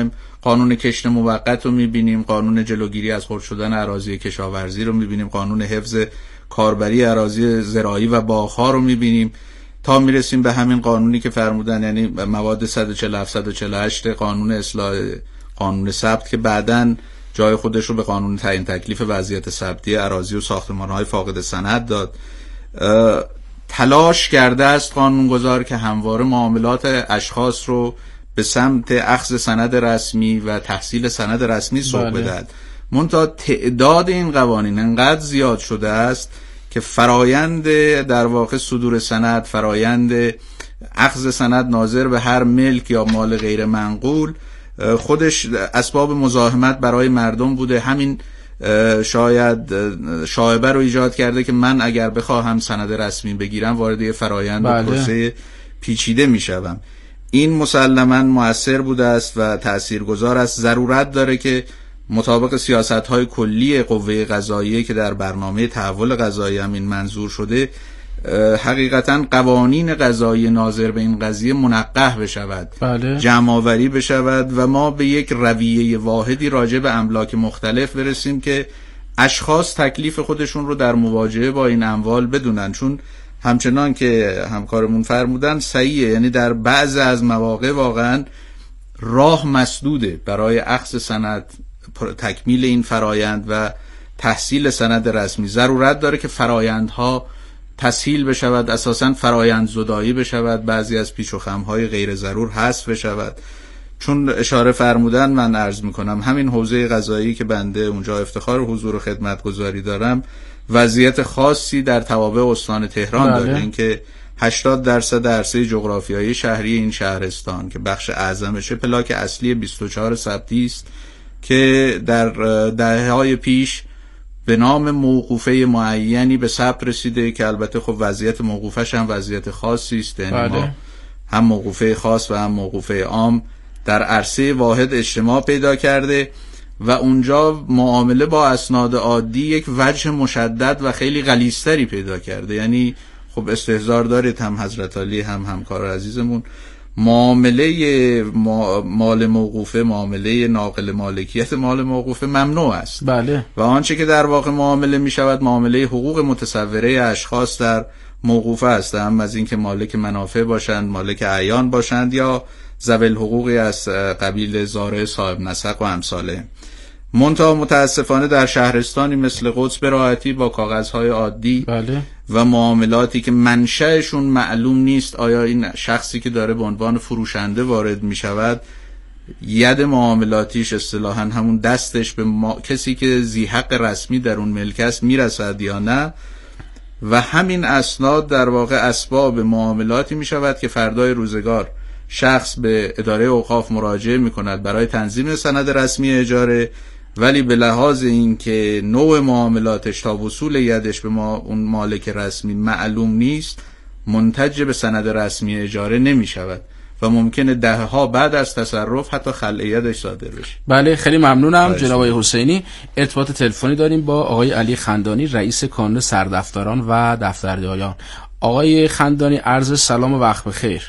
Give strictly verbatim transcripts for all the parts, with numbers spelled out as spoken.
قانون کشت موقت رو میبینیم، قانون جلوگیری از خرد شدن اراضی کشاورزی رو میبینیم، قانون حفظ کاربری اراضی زراعی و باغ‌ها رو میبینیم، تا میرسیم به همین قانونی که فرمودن، یعنی مواد صد و چهل و هفت صد و چهل و هشت قانون اصلاح قانون ثبت که بعداً جای خودش رو به قانون تعیین تکلیف وضعیت ثبتی اراضی و ساختمان‌های فاقد سند داد. تلاش کرده است قانونگذار که همواره معاملات اشخاص رو به سمت اخذ سند رسمی و تحصیل سند رسمی سوق بله. بدهد. منتها تعداد این قوانین انقدر زیاد شده است که فرایند در واقع صدور سند، فرایند اخذ سند ناظر به هر ملک یا مال غیر منقول خودش اسباب مزاحمت برای مردم بوده. همین شاید شایبه رو ایجاد کرده که من اگر بخواهم سند رسمی بگیرم وارد یه فرایند و پروسه پیچیده میشم. این مسلماً مؤثر بوده است و تاثیرگذار است. ضرورت داره که مطابق سیاست‌های کلی قوه قضاییه که در برنامه تحول قضایی هم این منظور شده، حقیقتاً قوانین قضایی ناظر به این قضیه منقح بشود، بله. جمع‌آوری بشود و ما به یک رویه واحدی راجع به املاک مختلف برسیم که اشخاص تکلیف خودشون رو در مواجهه با این اموال بدونن. چون همچنان که همکارمون فرمودن صحیحه، یعنی در بعض از مواقع واقعاً راه مسدوده برای اخذ سند، تکمیل این فرایند و تحصیل سند رسمی. ضرورت داره که فرایندها تسهیل بشود، اساساً فرایند زدایی بشود، بعضی از پیچ و خم‌های غیر ضرور حذف بشود. چون اشاره فرمودن، من عرض میکنم همین حوزه قضایی که بنده اونجا افتخار حضور و خدمتگزاری دارم وضعیت خاصی در توابع استان تهران بله. داره. این که هشتاد درصد عرصه جغرافیایی شهری این شهرستان که بخش اعظمشه پلاک اصلی بیست و چهار ثبتی است که در دهه‌های پیش به نام موقوفه معینی به ثبت رسیده که البته خب وضعیت موقوفش هم وضعیت خاصی است، یعنی بله. ما هم موقوفه خاص و هم موقوفه عام در عرصه واحد اجتماع پیدا کرده و اونجا معامله با اسناد عادی یک وجه مشدد و خیلی غلیظتری پیدا کرده. یعنی خب استحضار دارید، هم حضرت علی هم همکار عزیزمون، معامله مال موقوفه، معامله ناقل مالکیت مال موقوفه ممنوع است. بله. و آنچه که در واقع معامله می شود معامله حقوق متصوره اشخاص در موقوفه است، هم از اینکه مالک منافع باشند، مالک اعیان باشند یا ذوی الحقوقی از قبیل زارع صاحب نسق و امثاله. منتها متاسفانه در شهرستانی مثل قدس به راحتی با کاغذهای عادی بله. و معاملاتی که منشأشون معلوم نیست، آیا این شخصی که داره به عنوان فروشنده وارد می شود ید معاملاتیش اصطلاحاً همون دستش به ما... کسی که ذی حق رسمی در اون ملک است میرسد یا نه، و همین اسناد در واقع اسباب معاملاتی می شود که فردای روزگار شخص به اداره اوقاف مراجعه می کند برای تنظیم سند رسمی اجاره، ولی به لحاظ اینکه نوع معاملاتش تا وصول یدش به ما اون مالک رسمی معلوم نیست، منتج به سند رسمی اجاره نمی شود و ممکنه دهه ها بعد از تصرف حتی خلع یدش صادر بشه. بله، خیلی ممنونم جناب آقای حسینی. ارتباط تلفنی داریم با آقای علی خندانی، رئیس کانون سردفتران و دفترداران. آقای خندانی عرض سلام و وقت بخیر.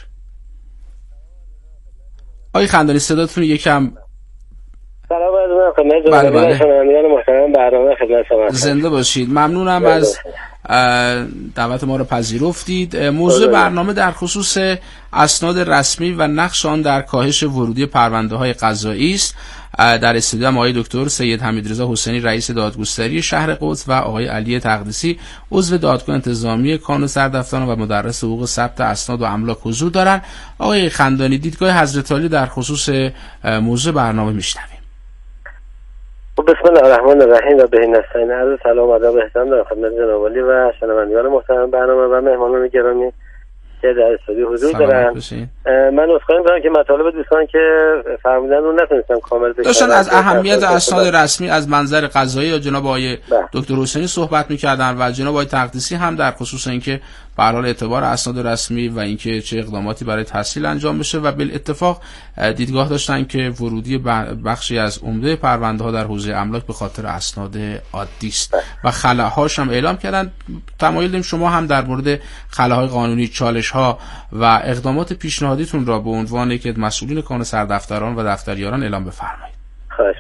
آقای خندانی صداتون یکم سلام عرض می‌کنم خدمت جناب شنوندگان محترم برنامه خدمت شما. زنده باشید. ممنونم از دعوت ما رو پذیرفتید. موضوع برنامه در خصوص اسناد رسمی و نقش آن در کاهش ورودی پرونده‌های قضایی است. در استودیو هم آقای دکتر سید حمیدرضا حسینی رئیس دادگستری شهر قدس و آقای علی تقدیسی عضو دادگاه انتظامی کانون سردفتران و مدرس حقوق ثبت اسناد و املاک حضور دارند. آقای خندانی، دیدگاه حضرت علی در خصوص موضوع برنامه میشنویم. بسم الله الرحمن الرحیم و به نستعین. عرض سلام و ادب و احترام دارم خدمت جناب علی و شنوندگان محترم برنامه و مهمانان گرامی که در استودیو حضور دارن. من عذرخواهی می‌کنم که مطالب دوستان که فرمودن رو نتونستم کامل بشنوم. داشتن از اهمیت اسناد رسمی از منظر قضایی یا جناب آقای دکتر حسینی صحبت می‌کردن و جناب آقای تقدیسی هم در خصوص اینکه به هر حال اعتبار اسناد رسمی و اینکه چه اقداماتی برای تسهیل انجام بشه و بالاتفاق دیدگاه داشتن که ورودی بخشی از عمده پرونده ها در حوزه املاک به خاطر اسناد عادی است و خلاهاش هم اعلام کردن. تمایل داریم شما هم در مورد خلاهای قانونی، چالش ها و اقدامات پیشنهادیتون را به عنوان یک مسئولین کانون سردفتران و دفتریاران اعلام بفرمایید. خواهش.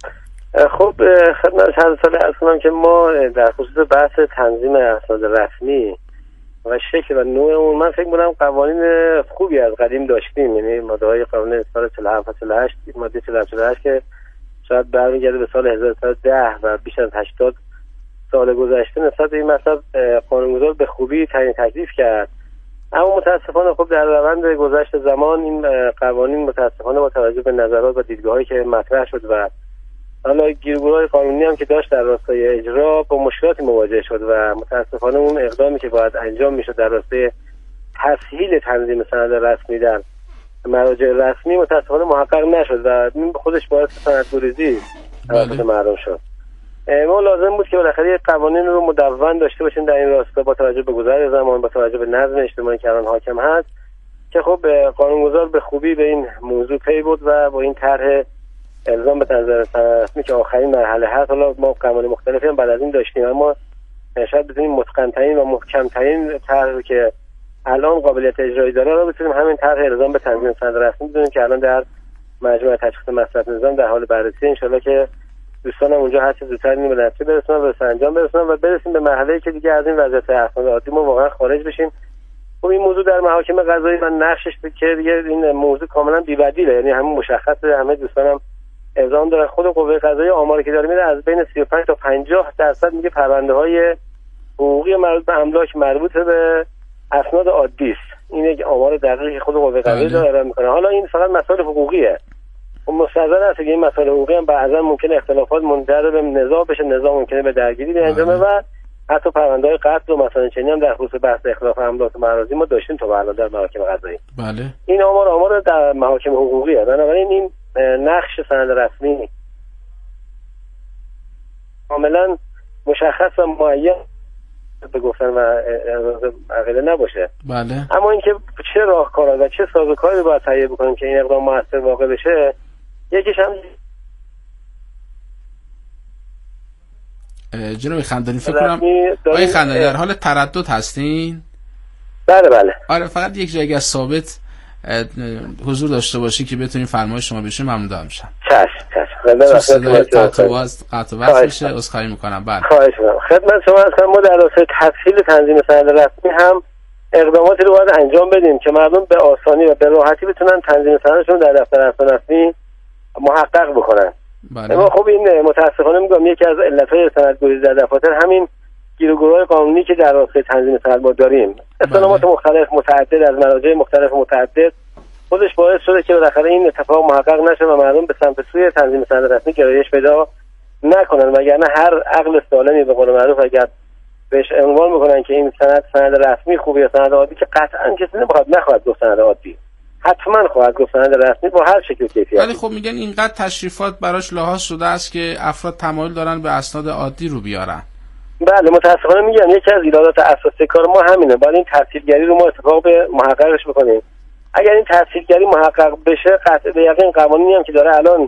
خب خدمت چند سال عرض کنم که ما در خصوص بحث تنظیم اسناد رسمی و شکل و نوع اون، من فکر می‌کنم قوانین خوبی از قدیم داشتیم، یعنی ماده‌های قانون سال چهل و هفت و چهل و هشت، ماده چهل و هفت و چهل و هشت که شاید برمیگرده به سال هزار و سیصد و ده و بیش از هشتاد سال گذشته نسبت به این مطلب قانونگذار به خوبی تعیین تکلیف کرد. اما متاسفانه خب در روند گذشت زمان این قوانین متاسفانه با توجه به نظرات و دیدگاهایی که مطرح شد و حالا گیرگورهای قانونی هم که داشت در راستای اجرا با مشکلاتی مواجه شد و متاسفانه اون اقدامی که باید انجام میشد در راستای تسهیل تنظیم سند رسمی در مراجع رسمی متاسفانه محقق نشد و این خودش باعث سندگریزی توسط مردم شد. ما لازم بود که بالاخره قوانین رو مدون داشته باشیم در این راستا با توجه به گذر زمان، با توجه به نظم اجتماعی که الان حاکم هست، که خب قانونگذار به خوبی به این موضوع پی بود و با این طرح الزام به تنظیم سند رسمی که آخرین مرحله هست، حالا ما قوانین مختلفی هم بعد از این داشتیم اما شاید بتونیم متقن‌ترین و محکم‌ترین طرح که الان قابلیت اجرایی داره رو بتونیم همین طرح الزام به تنظیم سند رسمی بدونیم که الان در مجمع تشخیص مصرف نظام در حال بررسی، ان شاءالله که دوستانم اونجا هر چه زودتر اینو به نتیجه برسونن و به سرانجام برسونن و برسیم به مرحله‌ای که دیگه از این وضعیت اسناد عادی ما واقعا خارج بشیم. خب این موضوع در محاکم قضایی و نقشش که دیگه این موضوع کاملا بی‌بدیله، یعنی همین مشخصه، همه دوستانم اعلام دارن. خود قوه قضاییه آماری که داره میره از بین سی و پنج تا پنجاه درصد میگه پرونده‌های حقوقی مربوط به املاک مربوط به اسناد عادی است. این یک آمار دقیقی خود قوه قضاییه داره میکنه. حالا این فقط مسائل حقوقیه. مستحضر است که این مسائل حقوقی هم بعضا ممکنه اختلافات منجر به نزاع بشه، نزاع ممکنه به درگیری بیانجامه و حتی پرونده‌های قتل و مثلا چنین هم در خصوص بحث اختلاف املاک و مراضی ما داشتیم تا الان در محاکم قضایی. بله. این آمار آمار در محاکم حقوقیه. بنابراین این نقش سند رسمی کاملا مشخص و معین به گفتن و عقیده نباشه. بله. اما اینکه چه راهکارها و چه سازوکاری باید تهیه بکنیم که این اقدام موثر واقع بشه، یکیش هم جناب خندانی فکر کنم آقای خندانی در حال تردد هستین؟ بله بله. آره فقط یک جایی از ثابت حضور داشته باشی که بتونیم فرمایش شما بشیم ممنون میشم. چشم چشم. صدای قطع و قطع و وصل میشه، عذرخواهی میکنم. بله. خواهش میکنم. خدمت شما هستم. ما در راستای تسهیل تنظیم سند رسمی هم اقداماتی رو باید انجام بدیم که مردم به آسانی و به راحتی بتونن تنظیم سندشون در دفتر اسناد رسمی محقق بکنن. بله. اما خب این متاسفانه میگم یکی از علتهای سندگریزی در دفاتر همین گیروگورهای قانونی که در راستای تنظیم سند ما داریم، اصطلاحات مختلف متعدد از مراجع مختلف متعدد خودش باعث شده که بالاخره این اتفاق محقق نشه و مردم به سمت سوی تنظیم سند رسمی گرایش پیدا نکنن، وگرنه هر عقل سالمی به قول معروف اگر بهش عنوان میکنن که این سند سند رسمی خوبه یا سند عادی، که قطعا کسی نمیخواد نخواهد گفت سند عادی، حتما خواهد گفت سند رسمی با هر شکل و کیفیتی. ولی خب میگن اینقدر تشریفات براش لحاظ شده است که افراد تمایل دارن به اسناد عادی رو بیارن. بله متاسفانه میگم یکی از ایرادات اساسی کار ما همینه، باید این تسهیلگری رو ما اتفاق به محققش بکنیم. اگر این تسهیلگری محقق بشه قطع به یقین قوانینی هم که داره الان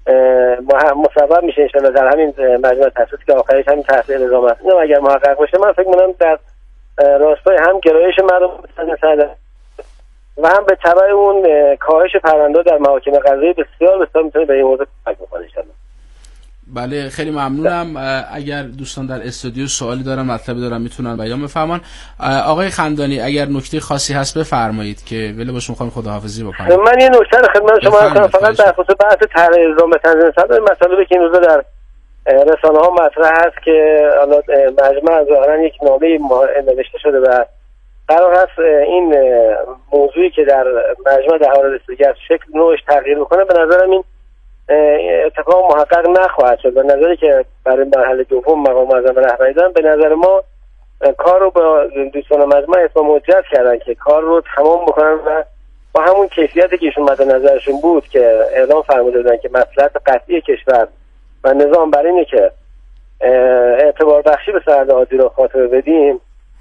مصوب میشه ان شاءالله در همین مجمع تشخیص که آخرش همین تحصیل نظام است. اینم اگر محقق بشه من فکر می‌کنم در راستای هم گرایش مردم به و هم به تبع اون کاهش پرونده در محاکم قضایی بسیار بسیار میتونه به این موضوع کمک بکنه ان شاءالله. بله خیلی ممنونم. اگر دوستان در استودیو سوالی دارن مطلبی دارن میتونن بیان بفرمان. آقای خندانی اگر نکته خاصی هست بفرمایید که ولی باش میخوام خداحافظی بکنم. من یه نکته رو خدمت شما هستم فقط در خصوص بحث طرح الزام به تنظیم سند مسئله که این روزا در رسانه ها مطرح هست که حالا مجمع ظاهرا یک نامه نوشته شده و قرار هست این موضوعی که در مجمع در حال رسیدگی است شکل نوعش تغییر بکنه. به نظرم این اتفاق محقق نخواهد شد. به نظری که برای مرحله دوم مقام معظم رهبری دادن، به نظر ما کار رو با دوستان مجمع اصلا موجد کردن که کار رو تمام بکنن و با همون کیفیتی که ایشون مد نظرشون بود که اعلام فرموده بودن که مصلحت قطعی کشور و نظام بر اینه که اعتبار بخشی به سند عادی رو خاتمه بدیم،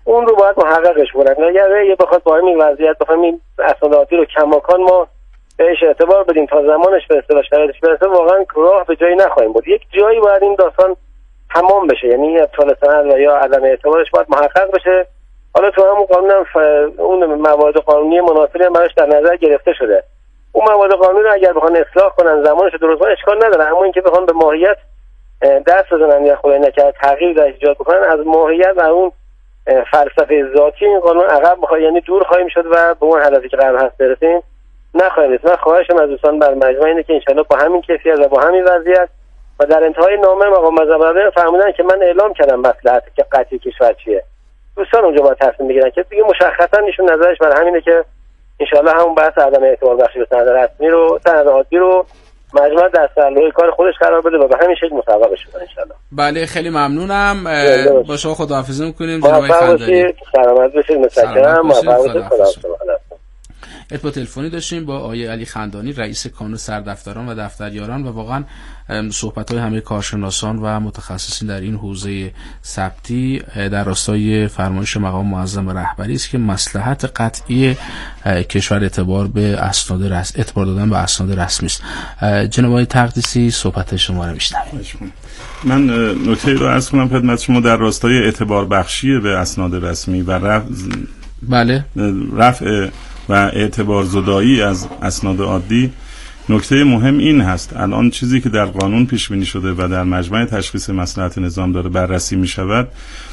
اون رو باید محققش کنن. اگر یه بخواد با این وضعیت بخوایم این اسناد عادی رو کماکان ما بهش اعتبار بدیم تا زمانش برسه و شرایطش برسه، واقعا راه به جایی نخواهیم بود. یک جایی باید این داستان تمام بشه، یعنی ابطال سند و یا عدم اعتبارش باید محقق بشه. حالا تو همون قانون هم ف... اون موارد قانونی مناسبی هم براش در نظر گرفته شده. اون موارد قانونی رو اگر بخوان اصلاح کنن، زمانش رو درست کنن، اشکال نداره، اما اینکه بخوان به ماهیت دست بزنن یا خدای نکرد تغییر در ایجاد بکنن از ماهیت و اون فلسفه ذاتی این قانون عقب بخواد، یعنی دور خواهیم شد و به اون هدفی که قرار هست برسیم نخواهیم رسید. من خواهشم از دوستان بر مجمع اینه که انشالله با همین کیفیت و با همین وضعیت و در انتهای نامه مقام مذهب فرمودن که من اعلام کردم مصلحت که قطعی کشور چیه، دوستان اونجا باید تصمیم بگیرن که دیگه مشخصا ایشون نظرش بر همینه که انشالله همون بحث عدم اعتبار بخشی به سند رسمی رو سند عادی رو مجمع در سرلوحه کار خودش قرار بده و به همین شکل مطابقش بشه انشالله. بله خیلی ممنونم. با شما خداحافظی می‌کنیم جناب خندانی. سلامت باشید. متشکرم. موفق باشید. ارتباط تلفنی داشتیم با آقای علی خندانی رئیس کانون سردفتران و دفتریاران و واقعا صحبت‌های همه کارشناسان و متخصصین در این حوزه ثبتی در راستای فرمایش مقام معظم رهبری است که مصلحت قطعی کشور اعتبار به اسناد رسمی اعتبار دادن به اسناد رسمی است. جناب آقای تقدیسی صحبت شما رو میشنویم. من نکته رو عرض کنم خدمت شما در راستای اعتبار بخشی به اسناد رسمی و رفع بله رفع و اعتبار زدایی از اسناد عادی. نکته مهم این هست الان چیزی که در قانون پیش بینی شده و در مجمع تشخیص مصلحت نظام داره بررسی می شود،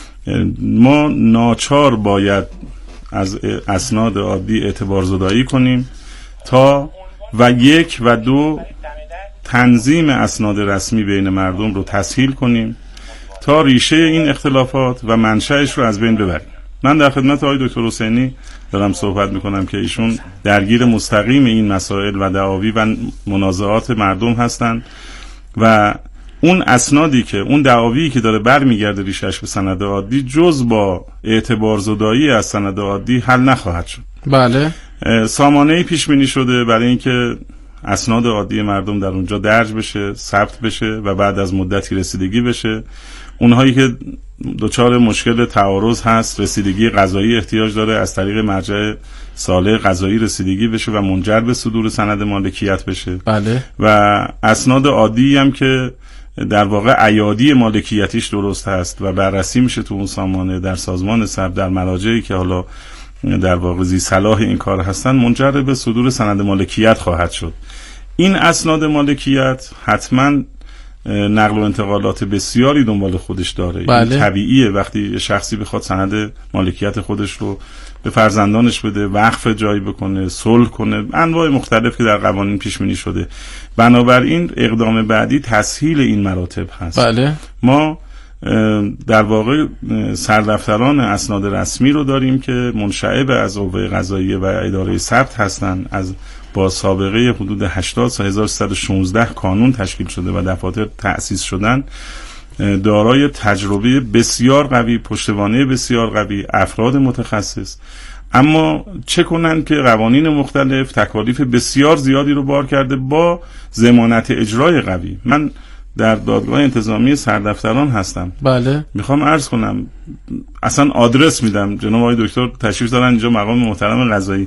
ما ناچار باید از اسناد عادی اعتبار زدایی کنیم تا و یک و دو تنظیم اسناد رسمی بین مردم رو تسهیل کنیم تا ریشه این اختلافات و منشأش رو از بین ببریم. من در خدمت آقای دکتر حسینی دارم صحبت میکنم که ایشون درگیر مستقیم این مسائل و دعاوی و منازعات مردم هستند و اون اسنادی که اون دعاوی که داره برمیگرده ریشش به سند عادی جز با اعتبار زدایی از سند عادی حل نخواهد شد. بله سامانه‌ای پیش بینی شده برای اینکه اسناد عادی مردم در اونجا درج بشه، ثبت بشه و بعد از مدتی رسیدگی بشه. اونهایی که دچار مشکل تعارض هست، رسیدگی قضایی احتیاج داره، از طریق مرجع صالح قضایی رسیدگی بشه و منجر به صدور سند مالکیت بشه. بله. و اسناد عادی هم که در واقع عیادی مالکیتیش درست هست و بررسی میشه تو اون سامانه در سازمان ثبت در مراجعی که حالا در واقع ذی صلاح این کار هستن، منجر به صدور سند مالکیت خواهد شد. این اسناد مالکیت حتما نقل و انتقالات بسیاری دنبال خودش داره. بله. این طبیعیه وقتی شخصی بخواد سند مالکیت خودش رو به فرزندانش بده، وقف جایی بکنه، صلح کنه، انواع مختلف که در قوانین پیش بینی شده. بنابراین اقدام بعدی تسهیل این مراتب هست. بله. ما در واقع سردفتران اسناد رسمی رو داریم که منشعب از قوه قضاییه و اداره ثبت هستند، از با سابقه حدود هشتاد تا هزار و سیصد و شانزده کانون تشکیل شده و دفاتر تأسیس شدن، دارای تجربه بسیار قوی، پشتوانه بسیار قوی، افراد متخصص. اما چه کنن که قوانین مختلف تکالیف بسیار زیادی رو بار کرده با ضمانت اجرای قوی. من در دادگاه انتظامی سردفتران هستم. بله. میخوام عرض کنم اصلا آدرس میدم، جناب آقای دکتر تشریف دارن اینجا، مقام محترم قضایی،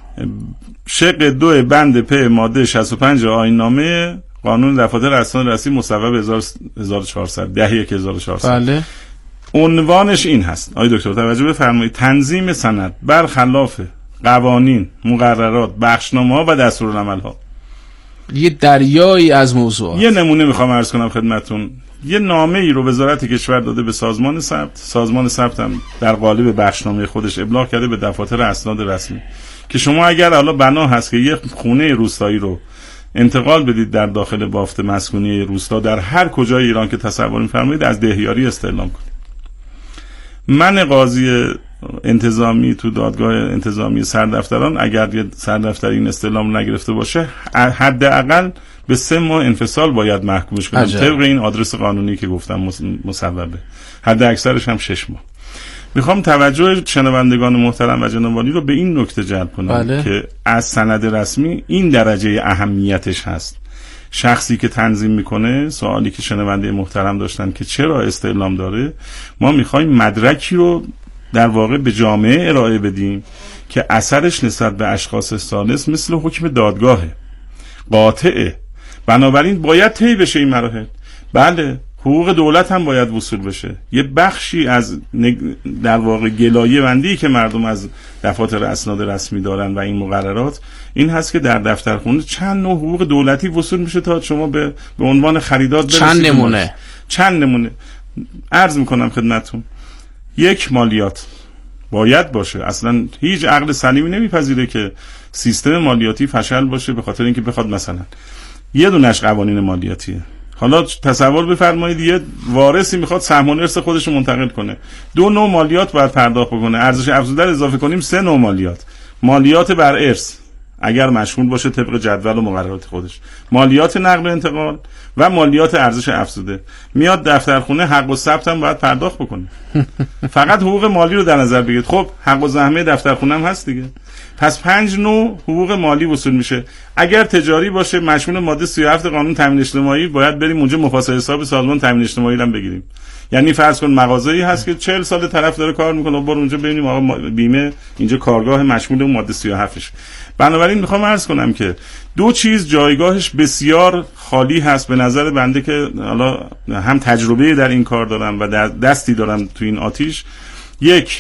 شق دو بند پ ماده شصت و پنج آیین نامه قانون دفاتر اسناد رسمی مصوب هزار و چهارصد ده یک هزار و چهارصد. بله. عنوانش این هست آقای دکتر توجه بفرمایید: تنظیم سند برخلاف قوانین، مقررات، بخشنامه‌ها و دستورالعمل‌ها. یه دریایی از موضوعات. یه نمونه میخوام عرض کنم خدمتتون. یه نامه ای رو وزارت کشور داده به سازمان ثبت، سازمان ثبت هم در قالب بخشنامه خودش ابلاغ کرده به دفاتر اسناد رسمی که شما اگر حالا بنا هست که یه خونه روستایی رو انتقال بدید در داخل بافت مسکونی روستا در هر کجای ایران که تصور می‌فرمایید، از دهیاری استعلام کنید. من قاضی انتظامی تو دادگاه انتظامی سردفتران اگر یه سردفتر این استعلام نگرفته باشه، حداقل به سه ماه انفصال باید محکومش کنم طبق این آدرس قانونی که گفتم مصوبه، حد اکثرش هم شش ماه. میخوام توجه شنوندگان محترم و جناب عالی رو به این نکته جلب کنم. بله. که از سند رسمی این درجه اهمیتش هست. شخصی که تنظیم میکنه، سوالی که شنونده محترم داشتن که چرا استعلام داره، ما میخوایم مدرکی رو در واقع به جامعه ارائه بدیم که اثرش نسبت به اشخاص ثالث مثل حکم دادگاهه، قاطعه. بنابراین باید طی بشه این مراحل. بله، حقوق دولت هم باید وصول بشه. یه بخشی از در واقع گلایه بندی که مردم از دفاتر اسناد رسمی دارن و این مقررات این هست که در دفترخونه چند نوع حقوق دولتی وصول میشه تا شما به به عنوان خریدار برسید. چند نمونه چند نمونه عرض میکنم خدمتتون. یک، مالیات باید باشه. اصلا هیچ عقل سلیمی نمیپذیره که سیستم مالیاتی فشل باشه به خاطر اینکه بخواد مثلا یه دونش قوانین مالیاتیه. حالا تصور بفرمایید یه وارثی میخواد سهم و ارث خودش رو منتقل کنه، دو نوع مالیات باید پرداخت بکنه. ارزش افزوده رو اضافه کنیم سه نوع مالیات. مالیات بر ارث اگر مشمول باشه طبق جدول و مقررات خودش، مالیات نقل و انتقال و مالیات ارزش افزوده. میاد دفترخونه حق و ثبت هم باید پرداخت بکنه. فقط حقوق مالی رو در نظر بگیرید. خب حق و زحمه دفترخونه هم هست دیگه. پس پنج نوع حقوق مالی وصول میشه. اگر تجاری باشه مشمول ماده سی و هفت قانون تامین اجتماعی، باید بریم اونجا مفاسد حساب سازمان تامین اجتماعی هم بگیریم. یعنی فرض کن مغازه‌ای هست که چهل سال طرف داره کار میکنه، برو اونجا ببینیم آقا بیمه اینجا کارگاه مشمول اون ماده سی و هفتش. بنابراین میخوام عرض کنم که دو چیز جایگاهش بسیار خالی هست به نظر بنده که حالا هم تجربه در این کار دارم و دستی دارم تو این آتیش. یک،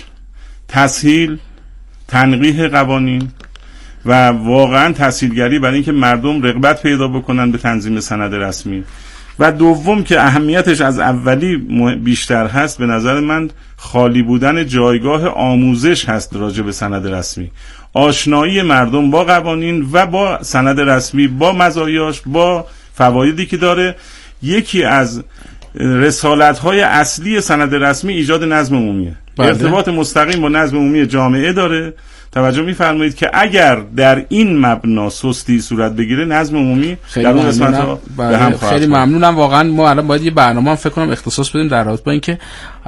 تسهیل، تنقیح قوانین و واقعا تسهیلگری برای اینکه مردم رغبت پیدا بکنن به تنظیم سند رسمی. و دوم که اهمیتش از اولی بیشتر هست به نظر من خالی بودن جایگاه آموزش هست راجع به سند رسمی. آشنایی مردم با قوانین و با سند رسمی، با مزایاش، با فوایدی که داره. یکی از رسالت‌های اصلی سند رسمی ایجاد نظم عمومیه. بله. ارتباط مستقیم با نظم عمومی جامعه داره. توجه می‌فرمایید که اگر در این مبنا سستی صورت بگیره نظم عمومی در اون قسمت‌ها به هم خواهد. خیلی ممنونم. واقعا ما الان باید یه برنامه هم فکر کنم اختصاص بدیم در رابطه با اینکه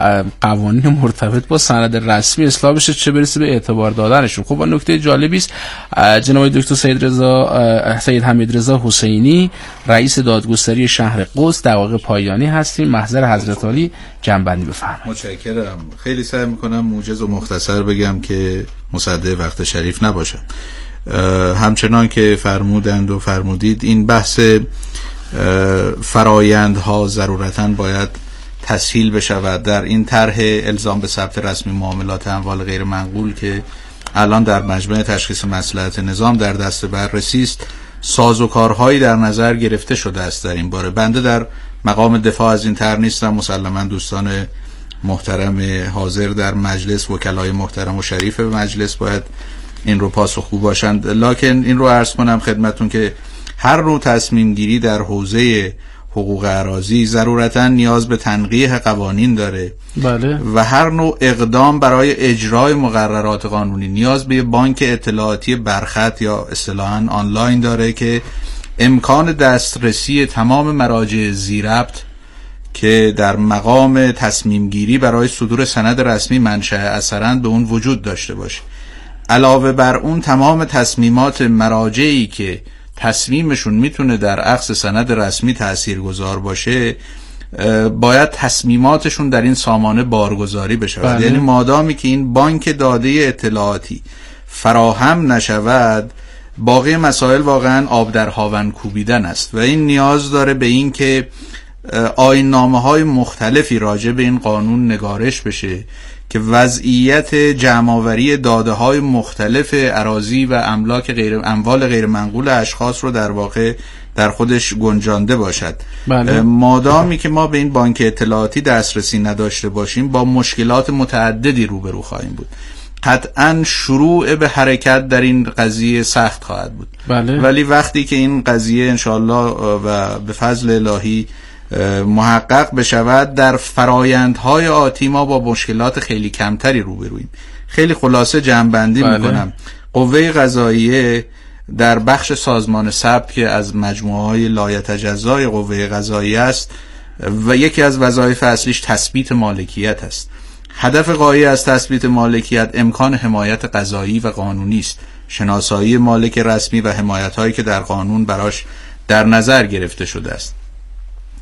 قوانین مرتبط با سند رسمی اصلاح بشه، چه برسه به اعتبار دادنشون. خب نکته جالبی است جناب دکتر سید رضا سید حمید رضا حسینی، رئیس دادگستری شهر قدس، دقایق پایانی هستیم. محضر حضرت عالی جنبندی بفرمایید. متشکرم. خیلی سعی می‌کنم موجز و مختصر بگم که مصدق وقت شریف نباشم. همچنان که فرمودند و فرمودید این بحث فرایندها ضرورتاً باید تسهیل بشود در این طرح الزام به ثبت رسمی معاملات اموال غیر منقول که الان در مجمع تشخیص مصلحت نظام در دست بررسی است. سازوکارهایی در نظر گرفته شده است در این باره. بنده در مقام دفاع از این طرح نیستم، مسلماً دوستان محترم حاضر در مجلس، وکلای محترم و شریف مجلس باید این رو پاسخگو باشند. لکن این رو عرض کنم خدمتون که هر نوع تصمیم گیری در حوزه حقوق اراضی ضرورتاً نیاز به تنقیح قوانین داره. بله. و هر نوع اقدام برای اجرای مقررات قانونی نیاز به بانک اطلاعاتی برخط یا اصطلاحاً آنلاین داره که امکان دسترسی تمام مراجع ذی‌ربط که در مقام تصمیم گیری برای صدور سند رسمی منشأ اثرند به اون وجود داشته باشه. علاوه بر اون تمام تصمیمات مراجعی که تصمیمشون میتونه در اخذ سند رسمی تاثیرگذار باشه باید تصمیماتشون در این سامانه بارگذاری بشه. بله. یعنی مادامی که این بانک داده اطلاعاتی فراهم نشود باقی مسائل واقعا آب در هاون کوبیدن است و این نیاز داره به این که آیین‌نامه‌های مختلفی راجع به این قانون نگارش بشه که وضعیت جمع‌آوری داده‌های مختلف اراضی و املاک غیر اموال غیر منقول اشخاص رو در واقع در خودش گنجانده باشد. بله. مادامی که ما به این بانک اطلاعاتی دسترسی نداشته باشیم با مشکلات متعددی روبرو خواهیم بود. قطعاً شروع به حرکت در این قضیه سخت خواهد بود. بله. ولی وقتی که این قضیه انشاءالله و به فضل الهی محقق بشود در فرایندهای آتی ما با مشکلات خیلی کمتری روبرویم. خیلی خلاصه جمع‌بندی بله. میکنم. قوه قضاییه در بخش سازمان ثبت که از مجموعه‌های لایتجزای قوه قضاییه است و یکی از وظایف اصلیش تثبیت مالکیت است. هدف غایی از تثبیت مالکیت امکان حمایت قضایی و قانونی است، شناسایی مالک رسمی و حمایت‌هایی که در قانون براش در نظر گرفته شده است.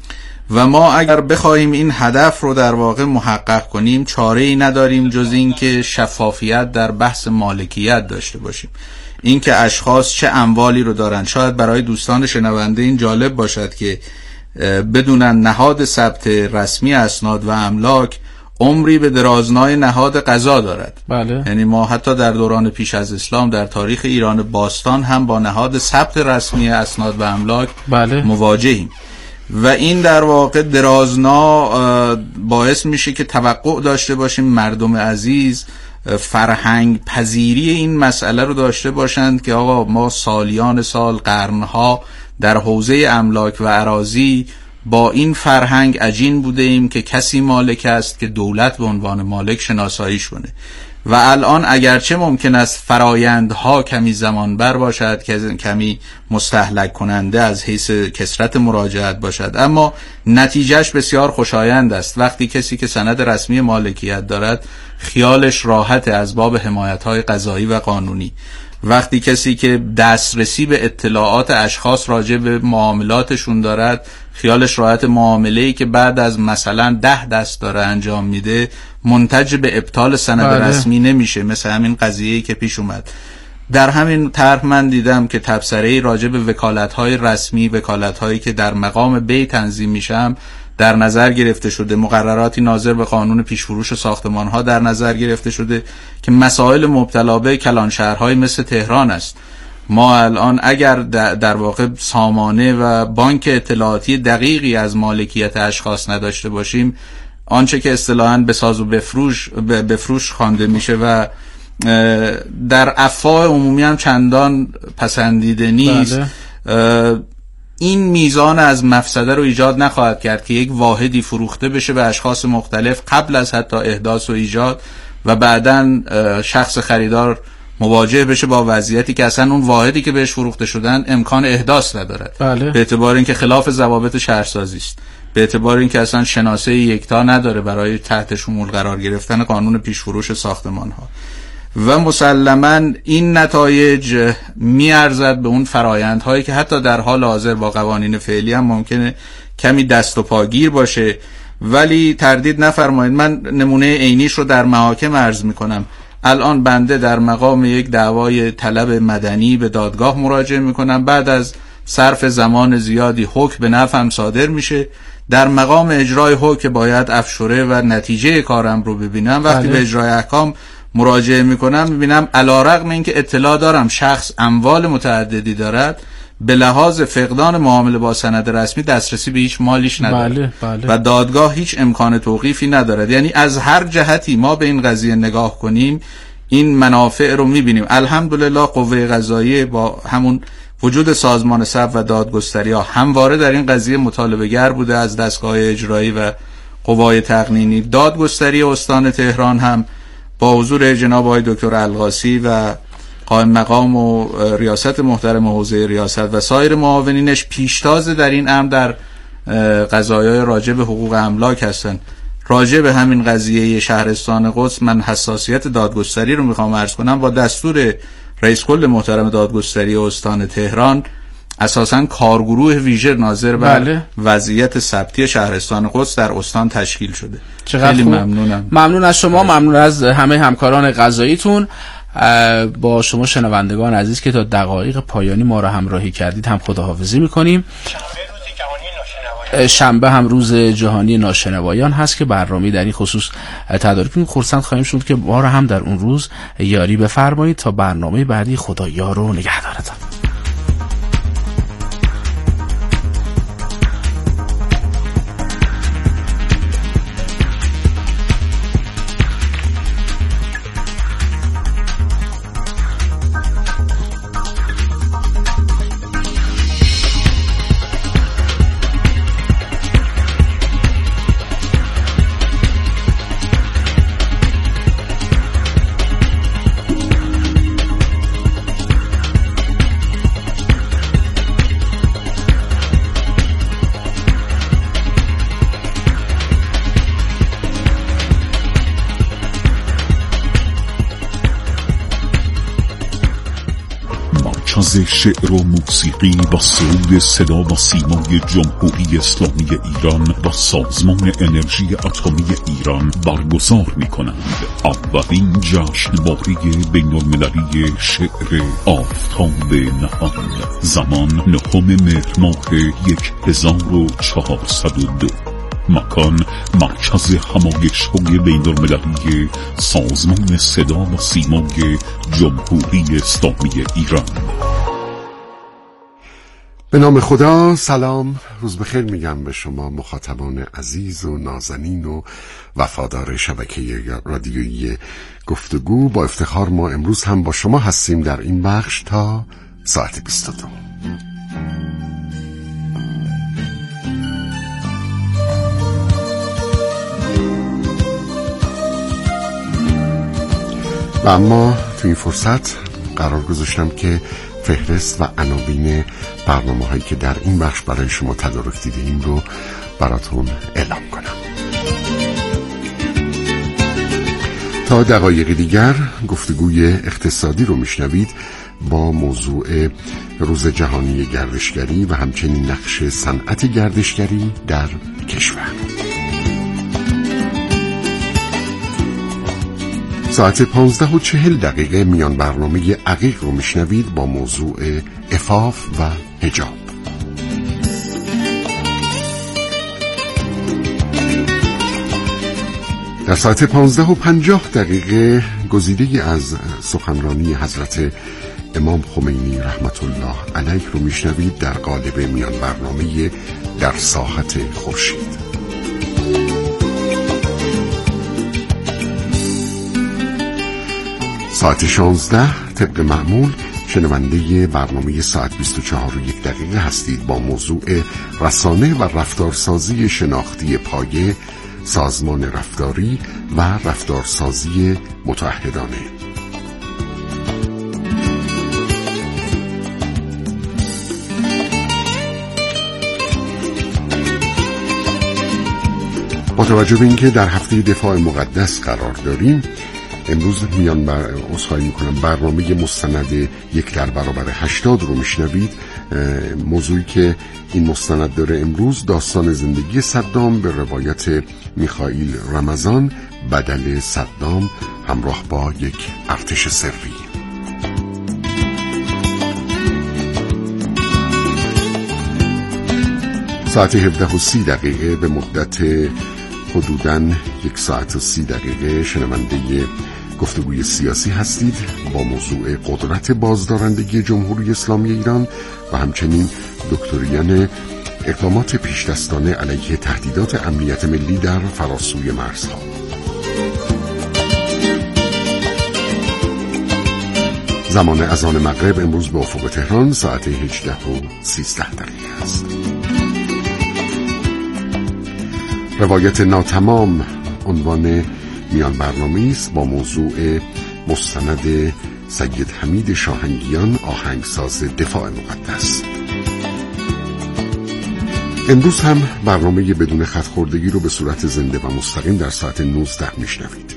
و ما اگر بخوایم این هدف رو در واقع محقق کنیم چاره‌ای نداریم جز این که شفافیت در بحث مالکیت داشته باشیم. این که اشخاص چه اموالی رو دارن. شاید برای دوستان شنونده این جالب باشد که بدونن نهاد ثبت رسمی اسناد و املاک عمری به درازنای نهاد قضا دارد. بله. یعنی ما حتی در دوران پیش از اسلام در تاریخ ایران باستان هم با نهاد ثبت رسمی اسناد و املاک بله. مواجهیم و این در واقع درازنا باعث میشه که توقع داشته باشیم مردم عزیز فرهنگ پذیری این مسئله رو داشته باشند که آقا ما سالیان سال قرنها در حوزه املاک و اراضی با این فرهنگ عجین بوده ایم که کسی مالک است که دولت به عنوان مالک شناساییش کنه و الان اگرچه ممکن است فرایندها کمی زمان بر باشد که کمی مستهلک کننده از حیث کثرت مراجعت باشد، اما نتیجهش بسیار خوشایند است. وقتی کسی که سند رسمی مالکیت دارد خیالش راحت از باب حمایت‌های قضایی و قانونی، وقتی کسی که دسترسی به اطلاعات اشخاص راجع به معاملاتشون دارد خیالش راحت معامله‌ای که بعد از مثلا ده دست داره انجام میده منتج به ابطال سند بله. رسمی نمیشه، مثل همین قضیه‌ای که پیش اومد. در همین طرح من دیدم که تبصره‌ای راجع به وکالت‌های رسمی، وکالت‌هایی که در مقام بی تنظیم میشم در نظر گرفته شده، مقرراتی ناظر به قانون پیشفروش ساختمان‌ها در نظر گرفته شده که مسائل مبتلا به کلانشهرهای مثل تهران است. ما الان اگر در واقع سامانه و بانک اطلاعاتی دقیقی از مالکیت اشخاص نداشته باشیم، آنچه که اصطلاحاً بساز و بفروش بفروش خوانده میشه و در افواه عمومی هم چندان پسندیده نیست، بله. این میزان از مفسده رو ایجاد نخواهد کرد که یک واحدی فروخته بشه به اشخاص مختلف قبل از حتی احداث و ایجاد و بعداً شخص خریدار مواجه بشه با وضعیتی که اصلا اون واحدی که بهش فروخته شدن امکان احداث ندارد، بله. به اعتبار اینکه خلاف ضوابط شهرسازی است، به اعتبار اینکه اصلا شناسه یکتا نداره برای تحت شمول قرار گرفتن قانون پیشفروش ساختمان ها و مسلماً این نتایج میارزد به اون فرایندهایی که حتی در حال حاضر با قوانین فعلی هم ممکنه کمی دست و پاگیر باشه، ولی تردید نفرمایید من نمونه عینیش رو در محاکم عرض میکنم. الان بنده در مقام یک دعوای طلب مدنی به دادگاه مراجعه میکنم، بعد از صرف زمان زیادی حکم به نفعم صادر میشه، در مقام اجرای حکم باید افشوره و نتیجه کارم رو ببینم. وقتی به اجرای احکام مراجعه میکنم میبینم علیرغم اینکه اطلاع دارم شخص اموال متعددی دارد، به لحاظ فقدان معامله با سند رسمی دسترسی به هیچ مالیش ندارد، بله، بله. و دادگاه هیچ امکان توقیفی ندارد. یعنی از هر جهتی ما به این قضیه نگاه کنیم این منافع رو میبینیم. الحمدلله قوه قضاییه با همون وجود سازمان ثبت و دادگستری ها همواره در این قضیه مطالبه گر بوده از دستگاه اجرایی و قوای تقنینی. دادگستری استان تهران هم با حضور جناب آقای دکتر القاسی و قائم مقام و ریاست محترم حوزه ریاست و سایر معاونینش پیشتاز در این امر در قضایای راجع به حقوق املاک هستند. راجع به همین قضیه شهرستان قدس من حساسیت دادگستری رو میخوام عرض کنم. با دستور رئیس کل محترم دادگستری استان تهران اساساً کارگروه ویژه ناظر بر بله. وضعیت ثبتی شهرستان قدس در استان تشکیل شده. خیلی ممنونم. ممنون از شما، ممنون از همه همکاران قضاییتون. با شما شنوندگان عزیز که تا دقایق پایانی ما را همراهی کردید هم خداحافظی میکنیم. شنبه هم روز جهانی ناشنوایان هست که برنامه در این خصوص تدارک کنیم. خرسند خواهیم شد که ما را هم در اون روز یاری بفرمایید. تا برنامه بعدی، خدا یار و نگهدارتان. مرکز شعر و موسیقی با سرود صدا و سیمای جمهوری اسلامی ایران و سازمان انرژی اتمی ایران برگزار می‌کنند اولین جشنواره بین‌المللی شعر آفتاب نهان، زمان نهم مهر ماه هزار و چهارصد و دو، مکان مرکز همایش‌های بین‌المللی سازمان صدا و سیمای جمهوری اسلامی ایران. به نام خدا. سلام، روز بخیر میگم به شما مخاطبان عزیز و نازنین و وفادار شبکه رادیویی گفتگو. با افتخار ما امروز هم با شما هستیم در این بخش تا ساعت بیست و دو. و اما تو این فرصت قرار گذاشتم که فهرست و عناوین برنامه هایی که در این بخش برای شما تدارک دیدیم رو براتون اعلام کنم. تا دقایق دیگر گفتگوی اقتصادی رو میشنوید با موضوع روز جهانی گردشگری و همچنین نقش صنعت گردشگری در کشور. ساعت پانزده و چهل دقیقه میان برنامه عقیق رو میشنوید با موضوع عفاف و حجاب. در ساعت پانزده و پنجاه دقیقه گزیده‌ای از سخنرانی حضرت امام خمینی رحمت الله علیه رو میشنوید در قالب میان برنامه در ساحت خورشید. ساعت شانزده طبق معمول شنونده برنامه ساعت بیست و چهار و یک دقیقه هستید با موضوع رسانه و رفتارسازی شناختی پایه، سازمان رفتاری و رفتارسازی متعهدانه. با توجه به اینکه در هفته دفاع مقدس قرار داریم، امروز میان بر اصحایی میکنم برنامه مستند یک در برابر هشتاد رو میشنوید. موضوعی که این مستند داره امروز داستان زندگی صدام به روایت میخائیل رمضان، بدل صدام همراه با یک ارتش سری. ساعت هفده و سی دقیقه به مدت حدوداً یک ساعت و سی دقیقه شنونده گفتگوی سیاسی هستید با موضوع قدرت بازدارندگی جمهوری اسلامی ایران و همچنین دکتریان اقدامات پیشدستانه علیه تهدیدات امنیت ملی در فراسوی مرزها. زمان اذان مغرب امروز به افق تهران ساعت هجده و سیزده دقیقه است. روایت ناتمام عنوان میان برنامه است با موضوع مستند سید حمید شاهنگیان، آهنگساز دفاع مقدس. امروز هم برنامه بدون خط خوردگی رو به صورت زنده و مستقیم در ساعت نوزده میشنوید.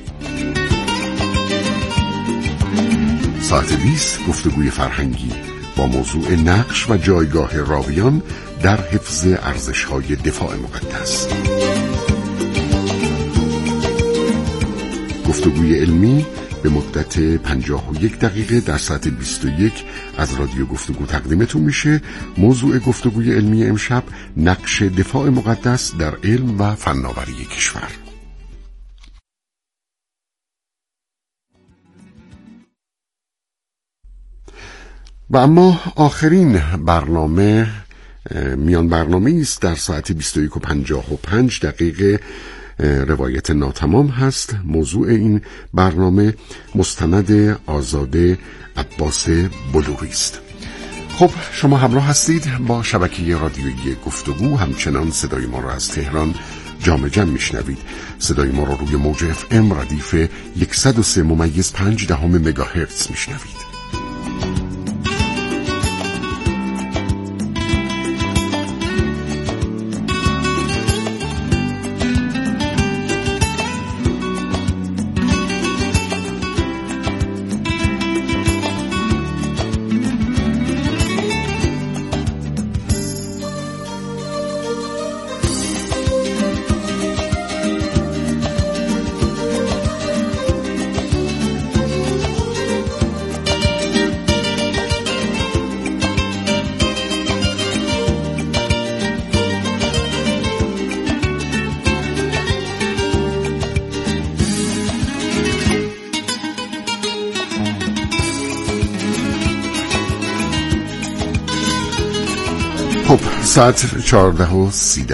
ساعت بیست گفتگوی فرهنگی با موضوع نقش و جایگاه راویان در حفظ ارزش‌های دفاع مقدس. گفتگوی علمی به مدت پنجاه و یک دقیقه در ساعت بیست و یک از رادیو گفتگو تقدیمتون میشه. موضوع گفتگوی علمی امشب نقش دفاع مقدس در علم و فناوری کشور. و اما آخرین برنامه میان برنامه است در ساعت بیست و یک و پنجاه و پنج دقیقه روایت ناتمام هست. موضوع این برنامه مستند آزاده عباس بلوری است. خب شما همراه هستید با شبکه رادیویی گفتگو، همچنان صدای ما را از تهران جام جم میشنوید. صدای ما را روی موج اف ام ردیف صد و سه ممیز پنج دهم مگاهرتز میشنوید. ساعت چهارده و سی